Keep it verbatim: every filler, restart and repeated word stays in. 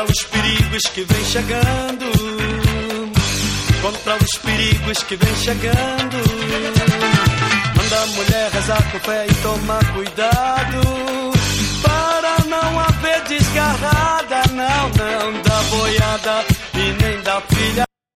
contra os perigos que vem chegando, contra os perigos que vem chegando. Manda a mulher rezar com fé e tomar cuidado, para não haver desgarrada, não, não, da boiada